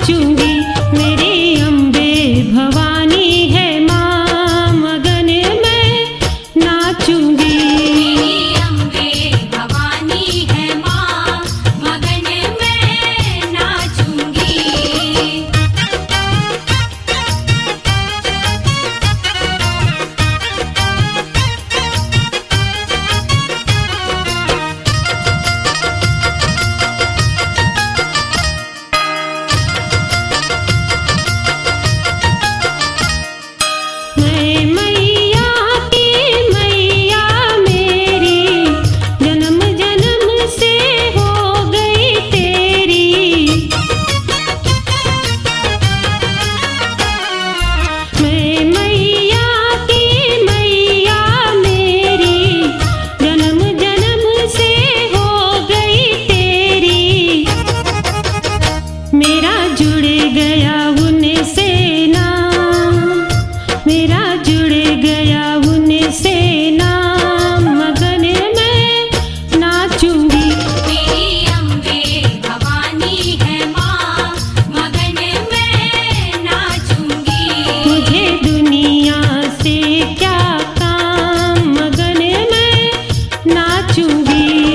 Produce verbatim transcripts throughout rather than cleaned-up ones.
नाचूंगी। मेरी अम्बे भवानी है माँ, मगन मैं नाचूंगी। मेरी अम्बे भवानी है माँ, मगन मैं नाचूंगी। मैं मैया की मैया मेरी, जन्म जन्म से हो गई तेरी। मैं मैया की मैया मेरी, जन्म जन्म से हो गई तेरी। मेरा जुड़ गया उनसे नाम, मेरा जुड़ गया उनसे नाम, मगन मैं नाचूंगी। मेरी अम्बे भवानी है माँ, मगन मैं नाचूंगी। मुझे दुनिया से क्या काम, मगन मैं नाचूंगी।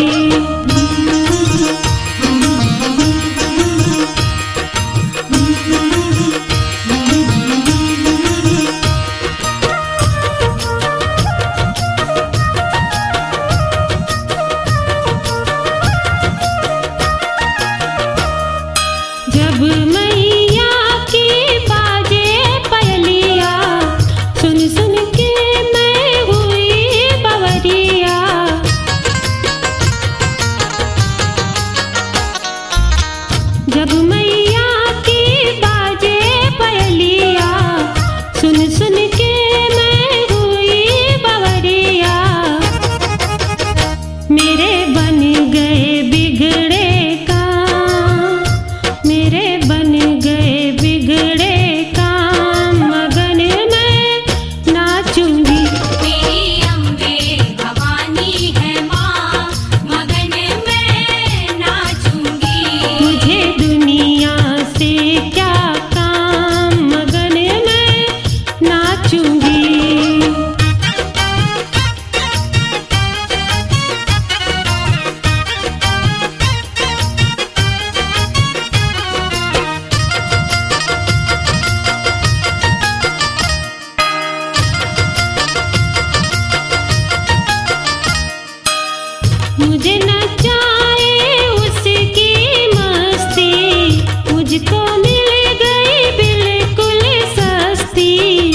जब मैया की बाजे पयलिया, सुन सुन के मैं हुई बवरिया। जब मैया की बाजे पयलिया, सुन सुन के मैं हुई बवरिया। मेरे बन गए बिगड़े काम, मेरे बन गए बिगड़े काम, मगन मैं नाचूंगी। मेरी अम्बे भवानी है माँ, मगन मैं नाचूंगी। मुझे दुनिया से क्या काम, मगन मैं नाचूंगी। मुझे नचाए उसकी मस्ती, मुझको मिल गई बिल्कुल सस्ती।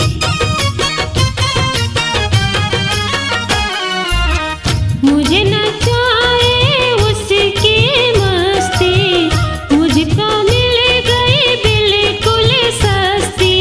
मुझे नचाए उसकी मस्ती, मुझको मिल गई बिल्कुल सस्ती।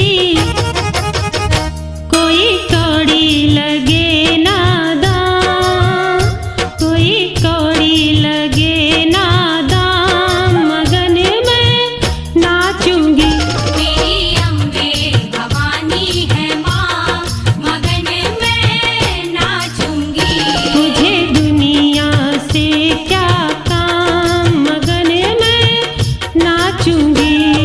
कोई कौड़ी लगे ना दाम, कोई कौड़ी लगे ना दाम, मगन मैं नाचूंगी। मेरी अम्बे भवानी है माँ, मगन मैं नाचूंगी। मुझे दुनिया से क्या काम, मगन मैं नाचूंगी।